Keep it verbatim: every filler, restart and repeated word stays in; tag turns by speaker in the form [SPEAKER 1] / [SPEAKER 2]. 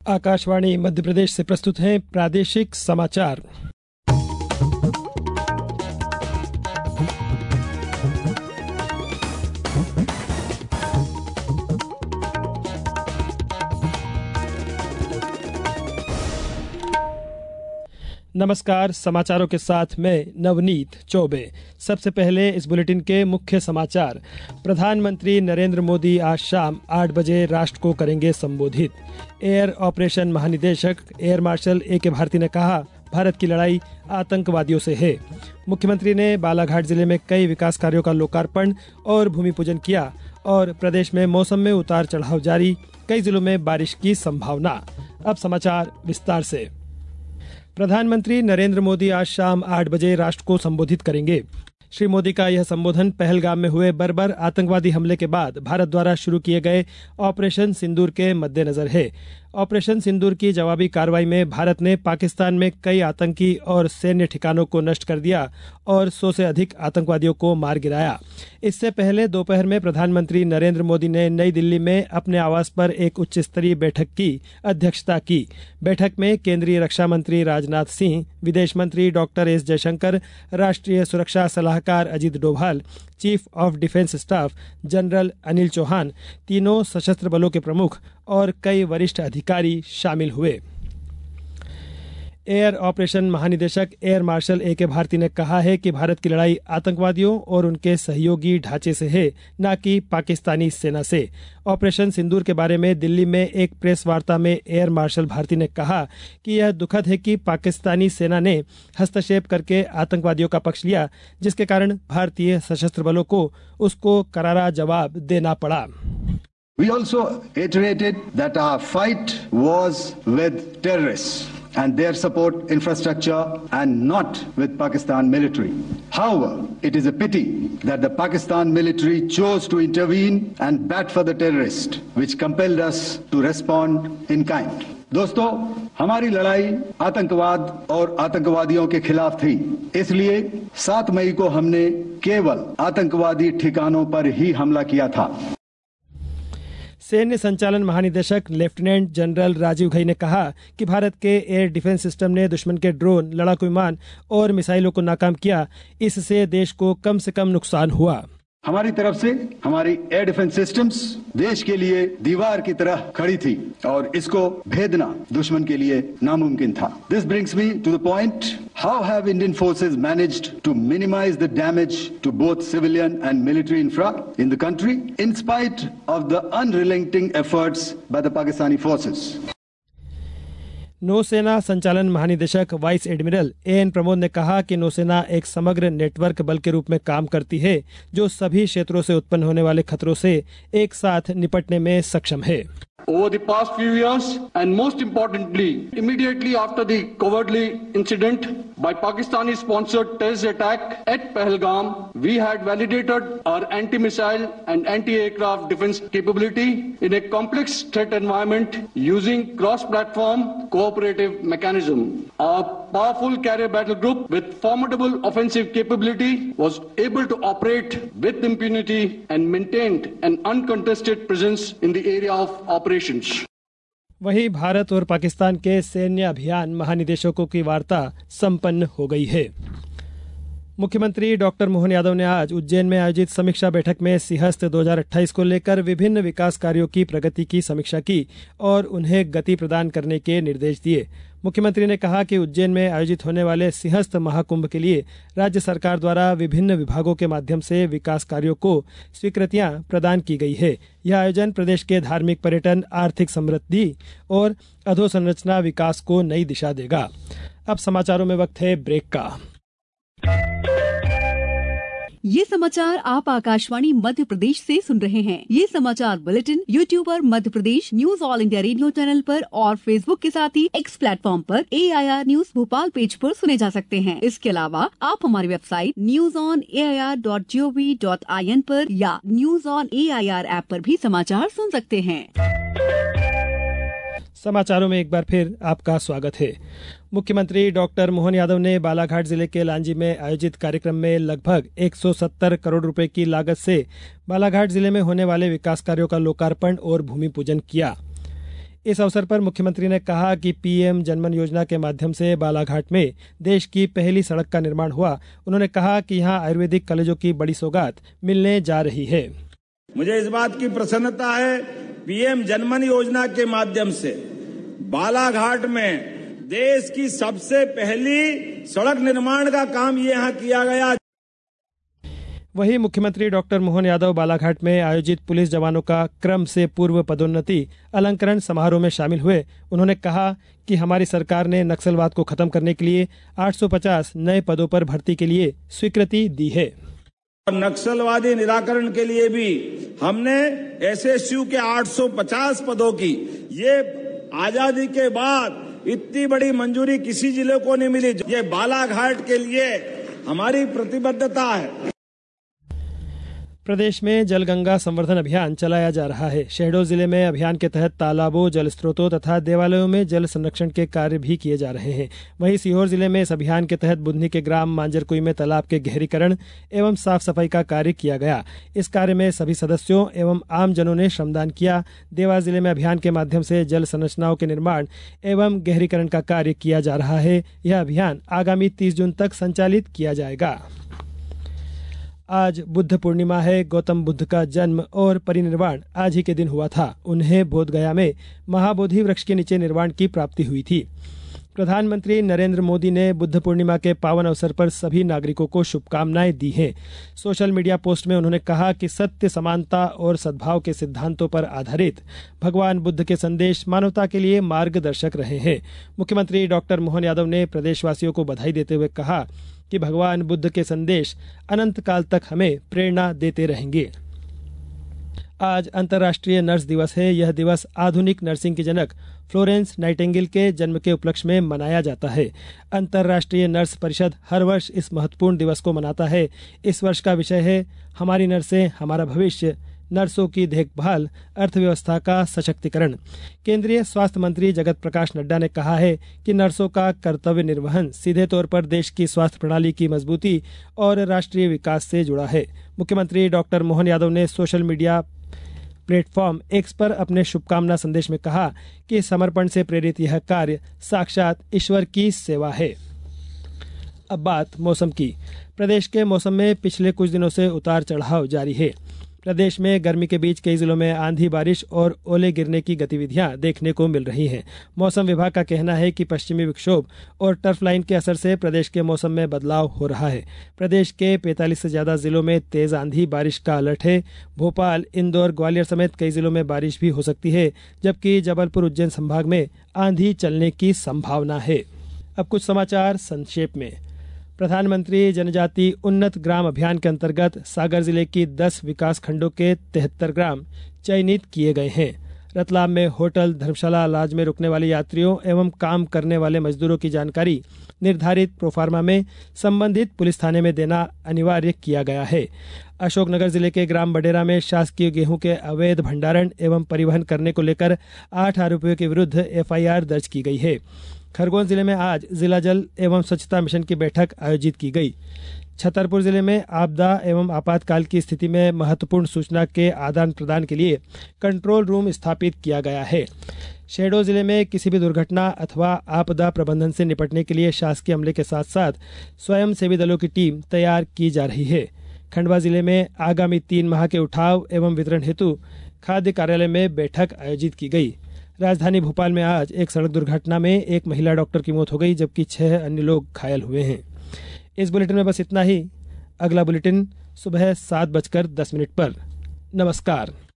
[SPEAKER 1] आकाशवाणी मध्य प्रदेश से प्रस्तुत हैं प्रादेशिक समाचार। नमस्कार, समाचारों के साथ मैं नवनीत चौबे। सबसे पहले इस बुलेटिन के मुख्य समाचार। प्रधानमंत्री नरेंद्र मोदी आज शाम आठ बजे राष्ट्र को करेंगे संबोधित। एयर ऑपरेशन महानिदेशक air marshal A K Bharti ने कहा, भारत की लड़ाई आतंकवादियों से है। मुख्यमंत्री ने बालाघाट जिले में कई विकास कार्यों का लोकार्पण और भूमि पूजन किया। और प्रदेश में मौसम में उतार चढ़ाव जारी, कई जिलों में बारिश की संभावना। अब समाचार विस्तार से। प्रधानमंत्री नरेंद्र मोदी आज शाम आठ बजे राष्ट्र को संबोधित करेंगे। श्री मोदी का यह संबोधन पहलगाम में हुए बर्बर आतंकवादी हमले के बाद भारत द्वारा शुरू किए गए ऑपरेशन सिंदूर के मद्देनजर है। ऑपरेशन सिंदूर की जवाबी कार्रवाई में भारत ने पाकिस्तान में कई आतंकी और सैन्य ठिकानों को नष्ट कर दिया और सौ से अधिक आतंकवादियों को मार गिराया। इससे पहले दोपहर में प्रधानमंत्री नरेंद्र मोदी ने नई दिल्ली में अपने आवास पर एक उच्च स्तरीय बैठक की अध्यक्षता की। बैठक में केंद्रीय रक्षा मंत्री राजनाथ सिंह, विदेश मंत्री डॉक्टर एस जयशंकर, राष्ट्रीय सुरक्षा सलाहकार Ajit Doval, chief of defence staff general Anil Chauhan, तीनों सशस्त्र बलों के प्रमुख और कई वरिष्ठ अधिकारी शामिल हुए। एयर ऑपरेशन महानिदेशक air marshal A K Bharti ने कहा है कि भारत की लड़ाई आतंकवादियों और उनके सहयोगी ढांचे से है, न कि पाकिस्तानी सेना से। ऑपरेशन सिंदूर के बारे में दिल्ली में एक प्रेस वार्ता में एयर मार्शल भारती ने कहा कि यह दुखद है कि पाकिस्तानी सेना ने हस्तक्षेप करके आतंकवादियों का पक्ष लिया, जिसके कारण भारतीय सशस्त्र बलों को उसको करारा जवाब देना पड़ा।
[SPEAKER 2] We also iterated that our fight was with terrorists and their support infrastructure and not with Pakistan military. However, it is a pity that the Pakistan military chose to intervene and bat for the terrorists, which compelled us to respond in kind. दोस्तों, हमारी लड़ाई आतंकवाद और आतंकवादियों के खिलाफ थी। इसलिए सात मई को हमने केवल आतंकवादी ठिकानों पर ही हमला किया था।
[SPEAKER 1] सैन्य संचालन महानिदेशक लेफ्टिनेंट जनरल राजीव घई ने कहा कि भारत के एयर डिफेंस सिस्टम ने दुश्मन के ड्रोन, लड़ाकू विमान और मिसाइलों को नाकाम किया। इससे देश को कम से कम नुकसान हुआ।
[SPEAKER 2] हमारी तरफ से हमारी एयर डिफेंस सिस्टम्स देश के लिए दीवार की तरह खड़ी थी और इसको भेदना दुश्मन के लिए नामुमकिन था। This brings me to the point, how have Indian forces managed to minimise the damage to both civilian and military infra in the country in spite of the unrelenting efforts by the Pakistani forces.
[SPEAKER 1] नौसेना संचालन महानिदेशक vice admiral A N Pramod ने कहा कि नौसेना एक समग्र network बल के रूप में काम करती है, जो सभी क्षेत्रों से उत्पन्न होने वाले खतरों से एक साथ निपटने में सक्षम है।
[SPEAKER 3] Over the past few years, and most importantly, immediately after the cowardly incident by Pakistani-sponsored terrorist attack at Pahalgam, we had validated our anti-missile and anti-aircraft defense capability in a complex threat environment using cross-platform cooperative mechanism. Our powerful carrier battle group with formidable offensive capability was able to operate with impunity and maintained an uncontested presence in the area of operations.
[SPEAKER 1] वहीं भारत और पाकिस्तान के सैन्य अभियान महानिदेशकों की वार्ता संपन्न हो गई है। मुख्यमंत्री डॉक्टर मोहन यादव ने आज उज्जैन में आयोजित समीक्षा बैठक में सिंहस्थ दो हज़ार अट्ठाईस को लेकर विभिन्न विकास कार्यों की प्रगति की समीक्षा की और उन्हें गति प्रदान करने के निर्देश दिए। मुख्यमंत्री ने कहा कि उज्जैन में आयोजित होने वाले सिंहस्थ महाकुंभ के लिए राज्य सरकार द्वारा विभिन्न विभागों के माध्यम से विकास कार्यों को स्वीकृतियां प्रदान की गई है। यह आयोजन प्रदेश के धार्मिक पर्यटन, आर्थिक समृद्धि और अधोसंरचना विकास को नई दिशा देगा। अब समाचारों में वक्त है ब्रेक का।
[SPEAKER 4] ये समाचार आप आकाशवाणी मध्य प्रदेश से सुन रहे हैं। ये समाचार बुलेटिन यूट्यूब पर Madhya Pradesh news all India radio channel पर और फेसबुक के साथ ही एक्स प्लेटफॉर्म पर A I R news Bhopal page पर सुने जा सकते हैं। इसके अलावा आप हमारी website news on A I R dot G O V dot I N पर या news on A I R app पर भी समाचार सुन सकते हैं।
[SPEAKER 1] समाचारों में एक बार फिर आपका स्वागत है। मुख्यमंत्री डॉक्टर मोहन यादव ने बालाघाट जिले के लांजी में आयोजित कार्यक्रम में लगभग एक सौ सत्तर करोड़ रुपए की लागत से बालाघाट जिले में होने वाले विकास कार्यों का लोकार्पण और भूमि पूजन किया। इस अवसर पर मुख्यमंत्री ने कहा कि पीएम जनमन योजना के माध्यम से बालाघाट में देश की पहली सड़क का निर्माण हुआ। उन्होंने कहा कि यहाँ आयुर्वेदिक कॉलेजों की बड़ी सौगात मिलने जा रही है।
[SPEAKER 5] मुझे इस बात की प्रसन्नता है, पीएम जनमन योजना के माध्यम से बालाघाट में देश की सबसे पहली सड़क निर्माण का काम ये यहाँ किया गया।
[SPEAKER 1] वहीं मुख्यमंत्री डॉक्टर मोहन यादव बालाघाट में आयोजित पुलिस जवानों का क्रम से पूर्व पदोन्नति अलंकरण समारोह में शामिल हुए। उन्होंने कहा कि हमारी सरकार ने नक्सलवाद को खत्म करने के लिए आठ सौ पचास नए पदों पर भर्ती के लिए स्वीकृति दी है।
[SPEAKER 5] नक्सलवादी निराकरण के लिए भी हमने एसएसयू के आठ सौ पचास पदों की, ये आजादी के बाद इतनी बड़ी मंजूरी किसी जिले को नहीं मिली। ये बालाघाट के लिए हमारी प्रतिबद्धता है।
[SPEAKER 1] प्रदेश में जलगंगा संवर्धन अभियान चलाया जा रहा है। शहडोल जिले में अभियान के तहत तालाबों, जल स्रोतों तथा देवालयों में जल संरक्षण के कार्य भी किए जा रहे हैं। वहीं सीहोर जिले में इस अभियान के तहत बुधनी के ग्राम मांजरकुई में तालाब के गहरीकरण एवं साफ सफाई का कार्य किया गया। इस कार्य में सभी सदस्यों एवं आमजनों ने श्रमदान किया। देवास जिले में अभियान के माध्यम से जल संरचनाओं के निर्माण एवं गहरीकरण का कार्य किया जा रहा है। यह अभियान आगामी तीस जून तक संचालित किया जाएगा। आज बुद्ध पूर्णिमा है। गौतम बुद्ध का जन्म और परिनिर्वाण आज ही के दिन हुआ था। उन्हें बोधगया में महाबोधि वृक्ष के नीचे निर्वाण की प्राप्ति हुई थी। प्रधानमंत्री नरेंद्र मोदी ने बुद्ध पूर्णिमा के पावन अवसर पर सभी नागरिकों को शुभकामनाएं दी हैं। सोशल मीडिया पोस्ट में उन्होंने कहा कि सत्य, समानता और सद्भाव के सिद्धांतों पर आधारित भगवान बुद्ध के संदेश मानवता के लिए मार्गदर्शक रहे हैं। मुख्यमंत्री डॉक्टर मोहन यादव ने प्रदेशवासियों को बधाई देते हुए कहा कि भगवान बुद्ध के संदेश अनंत काल तक हमें प्रेरणा देते रहेंगे। आज अंतर्राष्ट्रीय नर्स दिवस है। यह दिवस आधुनिक नर्सिंग की जनक फ्लोरेंस नाइटिंगेल के जन्म के उपलक्ष्य में मनाया जाता है। अंतर्राष्ट्रीय नर्स परिषद हर वर्ष इस महत्वपूर्ण दिवस को मनाता है। इस वर्ष का विषय है हमारी नर्सें हमारा भविष्य, नर्सों की देखभाल, अर्थव्यवस्था का सशक्तिकरण। केंद्रीय स्वास्थ्य मंत्री जगत प्रकाश नड्डा ने कहा है कि नर्सों का कर्तव्य निर्वहन सीधे तौर पर देश की स्वास्थ्य प्रणाली की मजबूती और राष्ट्रीय विकास से जुड़ा है। मुख्यमंत्री डॉक्टर मोहन यादव ने सोशल मीडिया प्लेटफॉर्म एक्स पर अपने शुभकामना संदेश में कहा कि समर्पण से प्रेरित यह कार्य साक्षात ईश्वर की सेवा है। अब बात मौसम की। प्रदेश के मौसम में पिछले कुछ दिनों से उतार चढ़ाव जारी है। प्रदेश में गर्मी के बीच कई जिलों में आंधी, बारिश और ओले गिरने की गतिविधियां देखने को मिल रही हैं। मौसम विभाग का कहना है कि पश्चिमी विक्षोभ और टर्फ लाइन के असर से प्रदेश के मौसम में बदलाव हो रहा है। प्रदेश के पैंतालीस से ज्यादा जिलों में तेज आंधी, बारिश का अलर्ट है। भोपाल, इंदौर, ग्वालियर समेत कई जिलों में बारिश भी हो सकती है, जबकि जबलपुर, उज्जैन संभाग में आंधी चलने की संभावना है। अब कुछ समाचार संक्षेप में। प्रधानमंत्री जनजाति उन्नत ग्राम अभियान के अंतर्गत सागर जिले की दस विकास खंडों के तिहत्तर ग्राम चयनित किए गए हैं। रतलाम में होटल, धर्मशाला, लॉज में रुकने वाले यात्रियों एवं काम करने वाले मजदूरों की जानकारी निर्धारित प्रोफार्मा में संबंधित पुलिस थाने में देना अनिवार्य किया गया है। अशोकनगर जिले के ग्राम बडेरा में शासकीय गेहूं के अवैध भंडारण एवं परिवहन करने को लेकर आठ आरोपियों के विरुद्ध एफ आई आर दर्ज की गई है। खरगोन जिले में आज जिला जल एवं स्वच्छता मिशन की बैठक आयोजित की गई। छतरपुर जिले में आपदा एवं आपातकाल की स्थिति में महत्वपूर्ण सूचना के आदान प्रदान के लिए कंट्रोल रूम स्थापित किया गया है। शहडोल जिले में किसी भी दुर्घटना अथवा आपदा प्रबंधन से निपटने के लिए शासकीय अमले के साथ साथ स्वयं सेवी दलों की टीम तैयार की जा रही है। खंडवा जिले में आगामी तीन माह के उठाव एवं वितरण हेतु खाद्य कार्यालय में बैठक आयोजित की गई। राजधानी भोपाल में आज एक सड़क दुर्घटना में एक महिला डॉक्टर की मौत हो गई, जबकि छह अन्य लोग घायल हुए हैं। इस बुलेटिन में बस इतना ही। अगला बुलेटिन सुबह सात बजकर दस मिनट पर। नमस्कार।